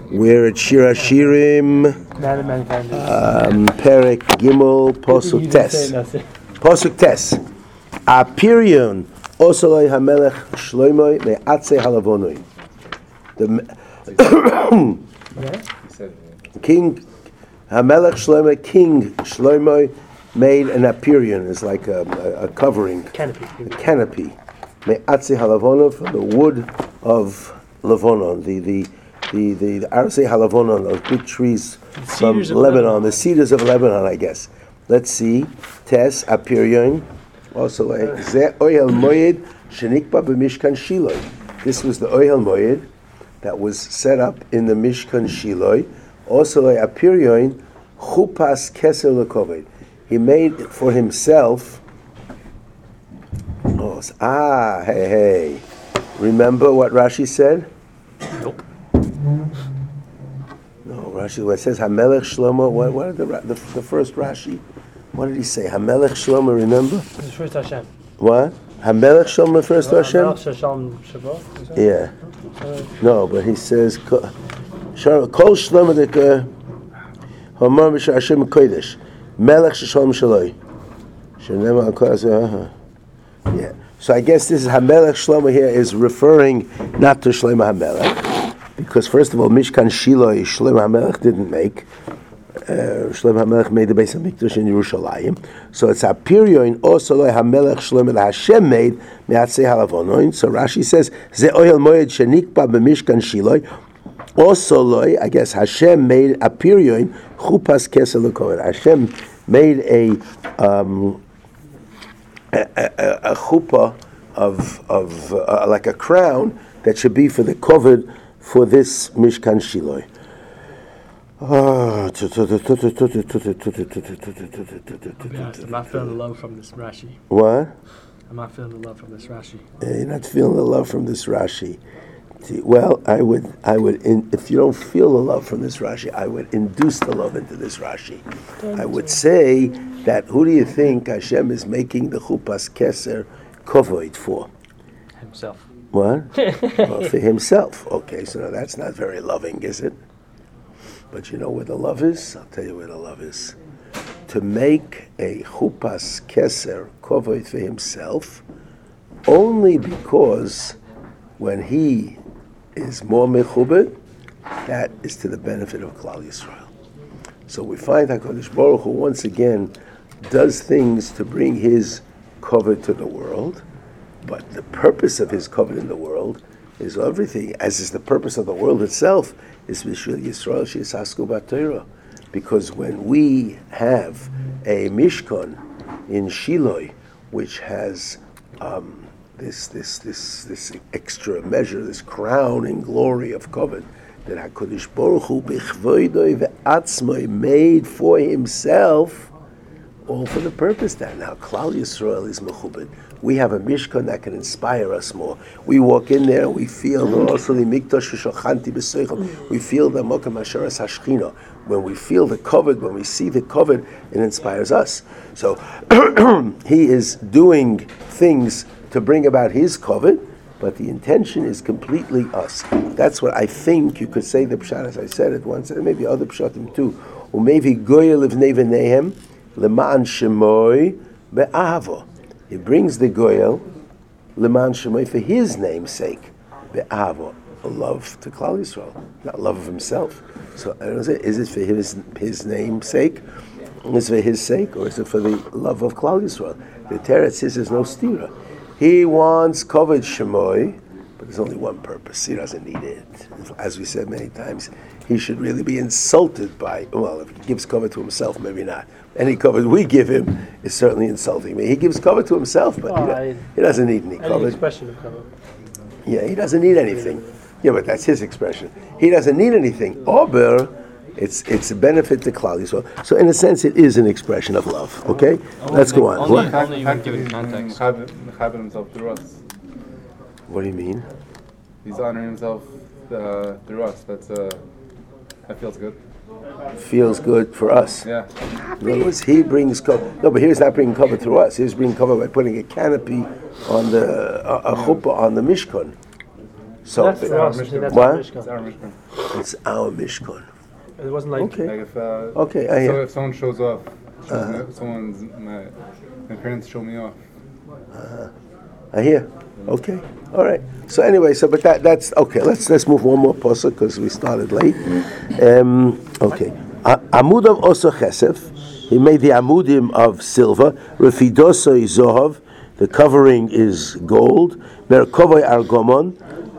We're at Shir Hashirim, Perek Gimel, Posuk Tes. Posuk Tes. Apirion, Osoloi Hamelech Shloimoi, Me'atze Halavonoi. The King Hamelech Shloimoi, King Shloimoi made an Apirion, is like a covering, a canopy. Me'atze Halavonoi, from the wood of Levonon, the Arsei Halavonon, those big trees from Lebanon, the cedars of Lebanon, I guess. Let's see. Tes Apirion. Also, Ze Ohel Moed Shenikba b'Mishkan Shiloi. This was the Ohel Moed that was set up in the Mishkan Shiloi. Also, Apirion Chupas Keser Lekoved. He made for himself. Hey. Remember what Rashi said? Nope. No, Rashi. What it says Hamelech Shlomo. What did the first Rashi? What did he say? Hamelech Shlomo. Remember? The first Hashem. What? Hamelech Shlomo first Hashem. Yeah. No, but he says Kol Shlomo the Hamar Mishar Hashem Kodesh Melech Shalom Shaloi. Yeah. So I guess this is Hamelech Shlomo here is referring not to Shlomo Hamelech, because first of all, Mishkan Shiloi Shlomo Hamelech didn't make. Shlomo Hamelech made the Beis Hamikdash in Yerushalayim. So it's Apirion Osoloi Hamelech Shlomo that Hashem made Me'atzei Halavonon. So Rashi says Ze Ohel Moed Shenikba b'Mishkan Shiloi Osoloi. I guess Hashem made Apirion Chupas Keser Lekohen. Hashem made a chuppah of like a crown that should be for the covered for this Mishkan Shiloi. I'm not feeling the love from this Rashi. What? I'm not feeling the love from this Rashi. You're not feeling the love from this Rashi. Well, I would, if you don't feel the love from this Rashi, I would induce the love into this Rashi. I would say that who do you think Hashem is making the Chupas Keser Kovoid for? Himself. What? Well, for himself. Okay, so now that's not very loving, is it? But you know where the love is? I'll tell you where the love is. To make a Chupas Keser Kovoid for himself, only because when he is more mechubed, that is to the benefit of Klal Yisrael. So we find HaKadosh Baruch Hu once again does things to bring his covet to the world, but the purpose of his covet in the world is everything, as is the purpose of the world itself, is B'Shvil Yisrael She'yisasku b'Torah. Because when we have a Mishkan in Shiloi, which has this extra measure, this crown and glory of covet that HaKadosh Baruch Hu b'chvoidoi ve'atzmoi made for himself, all for the purpose that now Klal Yisrael is mechubed. We have a Mishkan that can inspire us more. We walk in there, we feel we feel the Mokam Asheras Hashchina. When we feel the covet, when we see the covet, it inspires us. So he is doing things to bring about his covet, but the intention is completely us. That's what I think you could say the pshat, as I said it once, and maybe other pshatim too. Umevi goyel livnei v'nehem leman shemoy be'ahavo. He brings the goyel leman shemoy for his name's sake, be'ahavo, a love to Klal Yisrael, not love of himself. So I don't know, is it for his name's sake? Is it for his sake, or is it for the love of Klal Yisrael? The Teretz says there's no stira. He wants covered shemoy, but there's only one purpose. He doesn't need it. As we said many times, he should really be insulted by, well, if he gives cover to himself, maybe not. Any cover we give him is certainly insulting me. He gives cover to himself, but he doesn't need any cover. Expression of cover. Yeah, he doesn't need anything. Yeah, but that's his expression. He doesn't need anything. Ober, it's a benefit to Klal Yisrael. So in a sense, it is an expression of love. Okay, let's go on. Only you can give it context. Mechaber himself through us. What do you mean? He's honoring himself through us. That feels good. Feels good for us. Yeah. In other words, he brings cover. No, but he's not bringing cover through us. He's bringing cover by putting a canopy on a chuppah on the Mishkan. So That's what? our Mishkan. It's our Mishkan. It wasn't like Okay. Like if Okay, I so hear. if someone shows off, my parents show me off. I hear. Okay. All right. So anyway, but that's okay. Let's move one more pasuk because we started late. Okay. Amud of Osa Chesef. He made the amudim of silver. Refidosoi zohav. The covering is gold. Merkovoi argomon.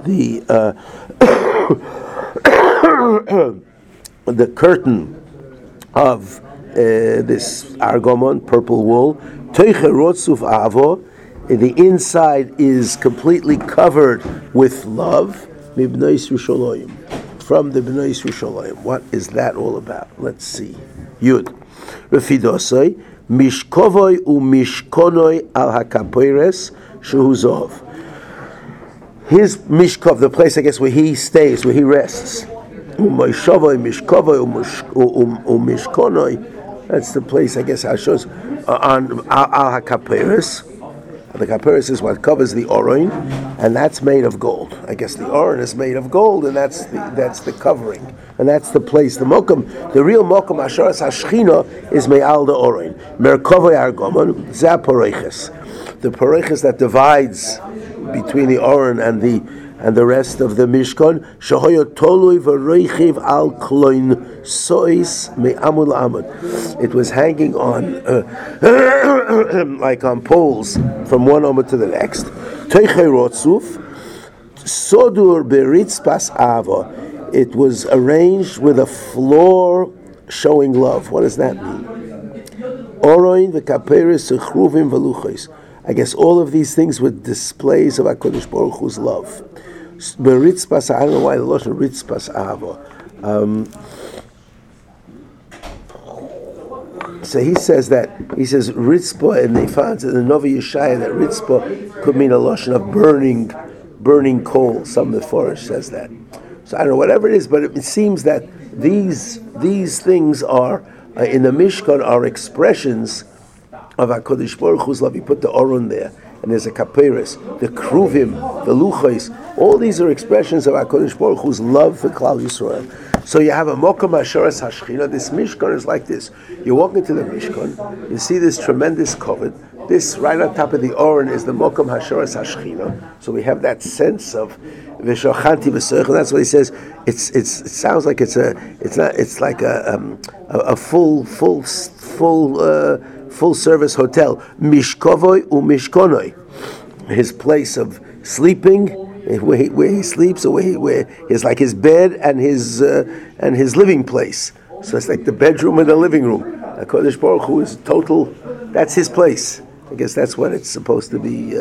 The curtain of this argomon, purple wool. Teiche rotzuf avo. The inside is completely covered with love. Mibnei Yerushalayim, from the Bnei Yerushalayim. What is that all about? Let's see. Yud. Refidosai mishkovoi umishkonoi al hakaperes shehuzov. His mishkov, the place I guess where he stays, where he rests. Umoishavoi mishkovoi umishkonoi. That's the place I guess Hashos on al hakaperes. The kaperes is what covers the Oroin, and that's made of gold. I guess the Oron is made of gold, and that's the covering, and that's the place. The mokum, the real mokum asharas hashchina is me'al the Oroin. Merkovei argomon zaporeches, the poreches that divides between the Oron and the rest of the Mishkan. Shahoyo tolui v'reichiv al kloin sois me'amul amud. It was hanging on like on poles from one omer to the next. Teichei rotzuf sodur beritzpas ava. It was arranged with a floor showing love. What does that mean? Oroin v'kaperis sechruvim v'luchos. I guess all of these things were displays of HaKadosh Baruch Hu's love. Beritzpas, I don't know why the Lashon Ritzpas Ava. So he says Ritzpa, and they found in the Novi Yeshaya that Ritzpa could mean a Lashon of burning coal. Some Mephorish says that. So I don't know, whatever it is, but it seems that these things are, in the Mishkan, are expressions of HaKadosh Baruch Hu's love. You put the Oron there, and there's a kaperis, the kruvim, the luchos. All these are expressions of HaKadosh Baruch Hu's love for Klal Yisrael. So you have a mokum asharas hashchina. This Mishkan is like this. You walk into the Mishkan, you see this tremendous covet. This right on top of the Oron is the mokum hasharas hashchina. So we have that sense of v'shochanti v'soich, and that's what he says. It sounds like it's like a full service hotel. Mishkovoi umishkonoi, his place of sleeping, where he sleeps, or where it's like his bed and his living place. So it's like the bedroom and the living room. HaKadosh Baruch Hu is total. That's his place. I guess that's what it's supposed to be.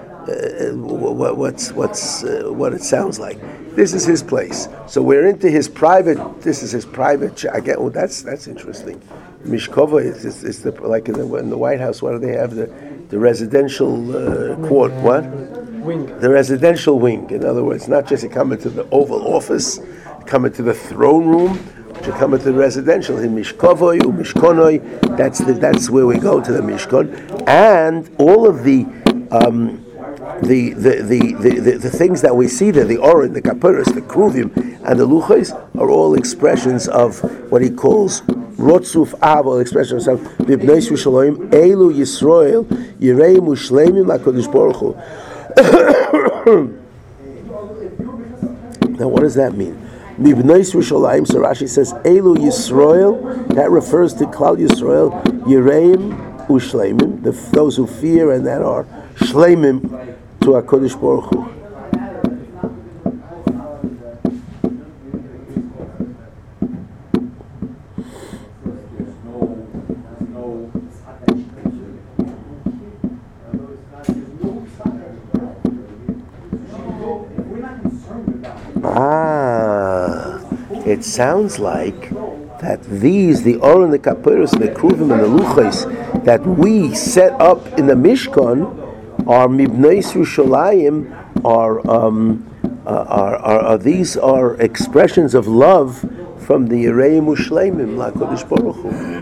What it sounds like. This is his place. So we're into his private. This is his private. I get. Well, that's interesting. Mishkova is the, like in the White House. What do they have? The residential court. What? wing. The residential wing. In other words, not just you come into the Oval Office, you come into the throne room, but you come into the residential. In Mishkovoi, Mishkonoi, that's where we go to the Mishkon, and all of the things that we see there, the Oren, the Kapuris, the Kruvim, and the Luchos, are all expressions of what he calls Rotzuf Avo, expressions of Bibnei Yerushalayim, Elu Yisrael, Yirei Mushleimim LaKadosh Baruch Hu. Now, what does that mean? Bibnei Yerushalayim, so Rashi says, Elu Yisrael, that refers to Klal Yisrael, Yireim Ushleimim, those who fear and that are Shleimim to HaKadosh Baruch Hu. It sounds like that these, the Oren, the Kapiros, the Kruvim, and the Luchos, that we set up in the Mishkan, are Mibnei Yerushalayim, are these are expressions of love from the Yirei Mushleimim LaKadosh Baruch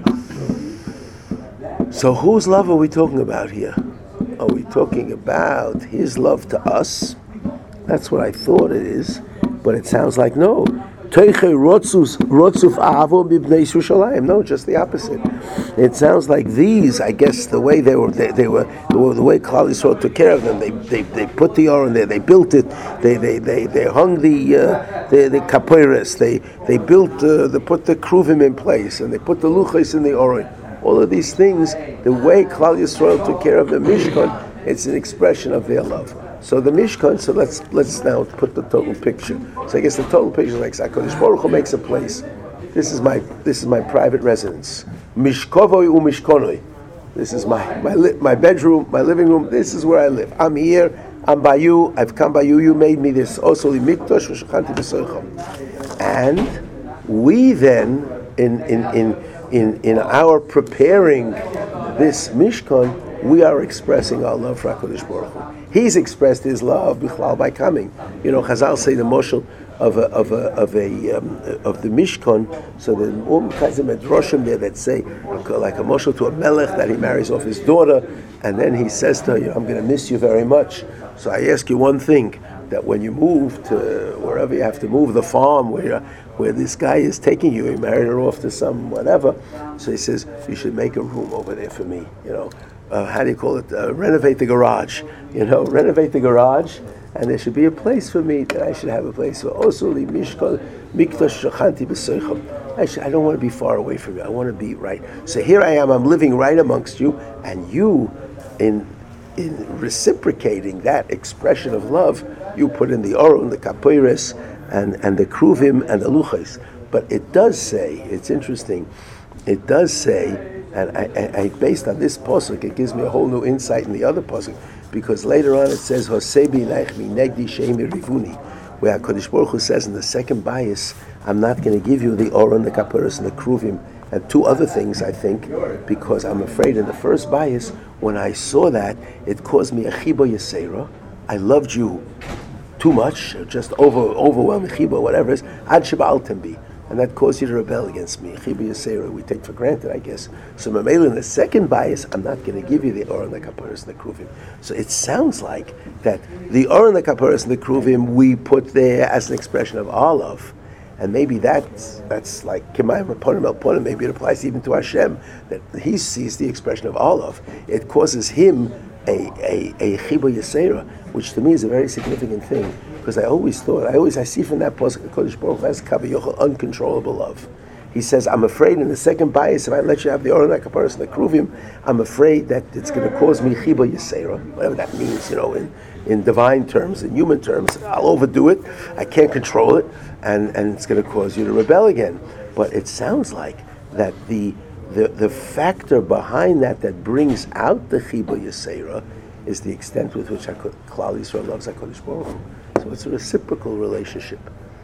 Hu. So whose love are we talking about here? Are we talking about his love to us? That's what I thought it is, but it sounds like no. No, just the opposite. It sounds like these. I guess the way they were the way Klal Yisrael took care of them. They put the Aron there. They built it. They hung the kapiris. They built they put the kruvim in place, and they put the luchos in the Aron. All of these things, the way Klal Yisrael took care of the Mishkan, it's an expression of their love. So the Mishkan, so let's now put the total picture. So I guess the total picture is like HaKadosh Baruch Hu makes a place. This is my private residence. Mishkovoi u'mishkonoi. This is my bedroom, my living room. This is where I live. I'm here. I'm by you. I've come by you. You made me this. Also li mikdash v'shachanti b'soicham. And we then in our preparing this Mishkan, we are expressing our love for HaKadosh Baruch Hu. He's expressed his love bichlal by coming. Chazal say the moshel of the Mishkan. So the kinds of medrashim there that say like a moshel to a melech that he marries off his daughter, and then he says to her, "I'm going to miss you very much. So I ask you one thing: that when you move to wherever you have to move, the farm where this guy is taking you, he married her off to some whatever. So he says you should make a room over there for me. How do you call it? Renovate the garage. Renovate the garage, and there should be a place for me that I should have a place for. Also, the mishkan mikdash shachanti b'soicham. I don't want to be far away from you. I want to be right. So here I am. I'm living right amongst you, and you, in reciprocating that expression of love, you put in the Aron, the kapiris, and the kruvim and the luchos. But it does say, it's interesting. It does say. And I based on this pasuk, it gives me a whole new insight in the other pasuk, because later on it says Hosebi Neichmi Negdi Sheimi Rivuni, where HaKadosh Baruch Hu says in the second bias, I'm not going to give you the Aron, the Kaparis, and the Kruvim, and two other things, I think, because I'm afraid in the first bias, when I saw that, it caused me a Chiba Yisera. I loved you too much, just overwhelming Chiba, whatever it is, Ad Sheba'al Tembi. And that caused you to rebel against me. Chiba Yisera, we take for granted, I guess. So Mamela, in the second bias, I'm not going to give you the Aron, the Kaparis, and the Kruvim. So it sounds like that the Aron, the Kaparis, and the Kruvim we put there as an expression of our love. And maybe that's like Kimayim Raponim El, maybe it applies even to Hashem, that he sees the expression of our love. It causes him a Chiba Yisera, which to me is a very significant thing. Because I see from that pasuk, HaKadosh Baruch Hu has Kaviyachol, uncontrollable love. He says, I'm afraid in the second bias, if I let you have the Aron, the Kaparis, and the Kruvim, I'm afraid that it's going to cause me Chiba Yisera, whatever that means, in divine terms, in human terms. I'll overdo it, I can't control it, and it's going to cause you to rebel again. But it sounds like that the factor behind that brings out the Chiba Yisera is the extent with which Klal Yisrael loves HaKadosh Baruch Hu. So it's a reciprocal relationship.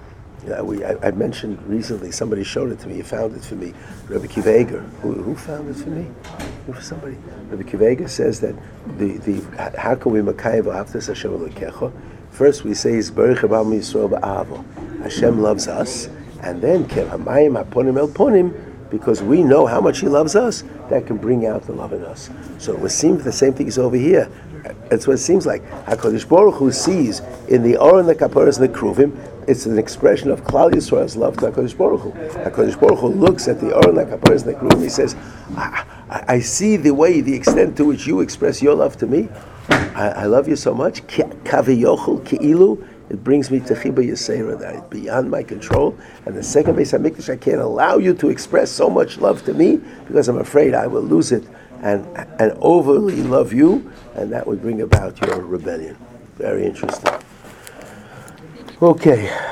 I mentioned recently, somebody showed it to me, he found it for me, Rabbi Akiva Eiger. Who found it for me? Somebody. Rabbi Akiva Eiger says that how can we Makayim v'Ahavtas Hashem Elokecha? First we say, Baruch Haba Yisrael b'Ahavo. Hashem loves us, and then Kel Hamayim Haponim El Ponim, because we know how much He loves us, that can bring out the love in us. So it seems the same thing is over here. That's what it seems like. HaKadosh Baruch Hu sees in the Aron, the Kaparis, and the Kruvim, it's an expression of Klal Yisrael's love to HaKadosh Baruch Hu. HaKadosh Baruch Hu looks at the Aron, the Kaparis, and the Kruvim, he says, I see the extent to which you express your love to me. I love you so much. Kaviyochel, Ki'ilu, it brings me to Chiba Yisera, that it's beyond my control. And the second Beis HaMikdash, I can't allow you to express so much love to me, because I'm afraid I will lose it and overly love you, and that would bring about your rebellion. Very interesting. Okay.